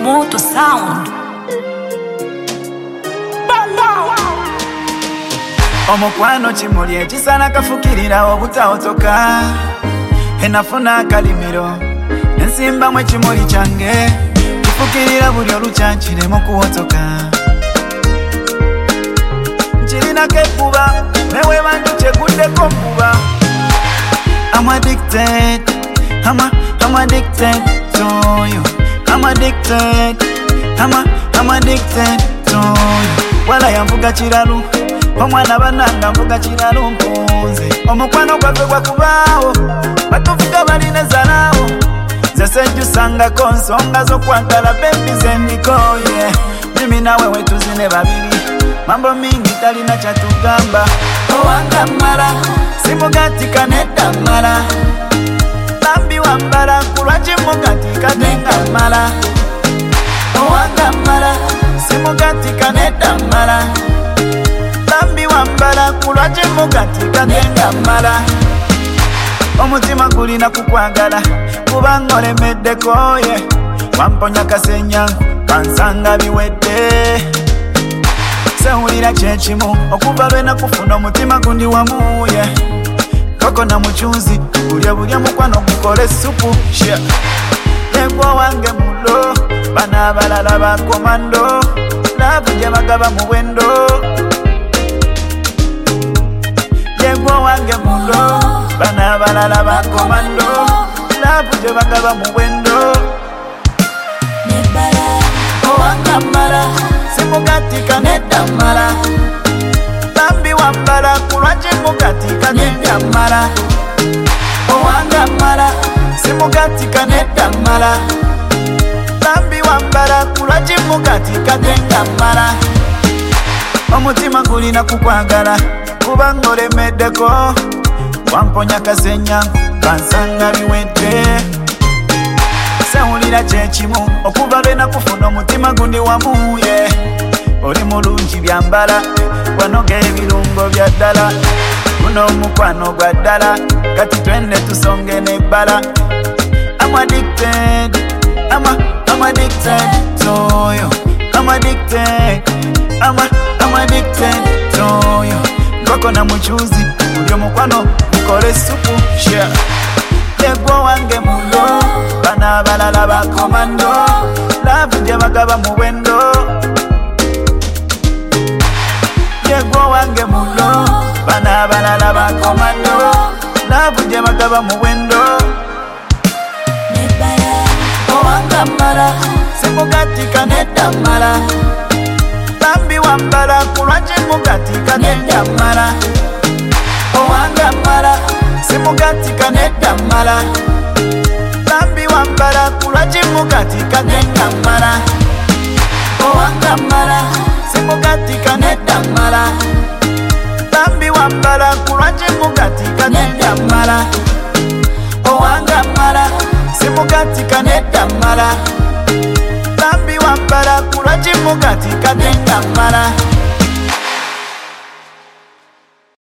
Moto Sound. Omukwano kimuli ekisana kafukirira obutawotoka enafuna akalimiro ensimba mwe kimuli kyange kifukirira buli olukya kiremu kuwotoka kirinako ekkuba newe bantu kyekuddeko nkuba I'm addicted, I'm addicted to you. I'm addicted, I'm addicted to you. Wala yamvuga kiralu omwana bananga mvuga kiralu mpunze omukwano gwaffe gwakubaawo batuvuga balina zalaawo zesejjusangako nsonga z'okwagala bebi zendikoye mimi nawe wetuzine babiri mambo mingi talina kyatugamba owanga mala simugatika nedda mala lambi wambala kulwaki mugatika nenga mala owanga mala simugatika nedda mala lambi wambala kulwaki mugatika nenga mala omutima gulina kukwagala kubanga olemeddekoye wamponya kasenyangu kansanga biwedde sewulira kyekimu okuva lwe nakufuna omutima gundi wamuye koko na mukyuzi bulya mukwano gukole supu yegwa wange mulo bana abalala bakomando laavu gye bagaba mu bwendo yegwa wange mulo bana abalala bakomando laavu gye bagaba mu bwendo owanga mala simugatika nedda mala lambi wambala kulwaki mugatika nedda mala owanga mala simugatika nedda mala lambi wambala kulwaki mugatika nedda mala omutima gulina kukwagala kubanga olemeddeko wamponya kasenyangu kansanga biwedde sewulira kyekimu okuva lwe nakufuna omutima gundi wamuye oli mulungi byambala wanoga ebirungo bya ddala guno omukwano gwa ddala kati twende tusonge nebbala I'm addicted, I'm addicted to you. I'm addicted, I'm addicted to you. Koko na muchuzi buli omukwano gukole supu yegwa wange mulo bana abalala bakomando laavu gye bagaba mu bwendo yegwa wange mulo bana abalala bakomando laavu gye bagaba mu bwendo owanga mala simugatika nedda mala lambi wambala kulwaki mugatika nedda mala owanga mala simugatika nedda mala lambi wambala kulwaki mugatika nedda mala owanga mala simugatika nedda mala lambi wambala kulwaki mugatika nedda mala owanga mala simugatika nedda mala lambi wambala kulwaki mugatika nedda mala